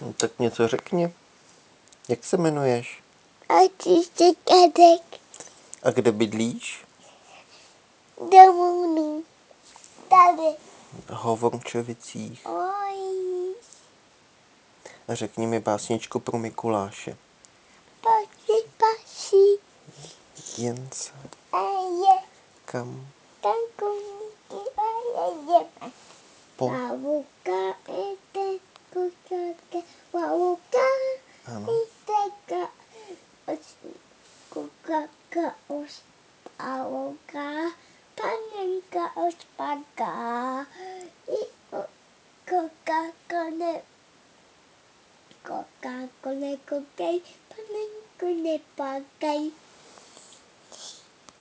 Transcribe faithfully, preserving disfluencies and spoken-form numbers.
No, tak něco řekni. Jak se jmenuješ? Artiště Kadek. A kde bydlíš? Domů. Tady. V Hovorčovicích. Oj. A řekni mi básničku pro Mikuláše. Paši, paši. Jen se A je. kam Tam koníky a je. po... Pavuka, ete, kukatka. Pavuka, Ano. ete, kukaka, os. Pavuka, panenka, ospaka. I kukaka, Coca-Cola, coquei, panenka, ne pakai.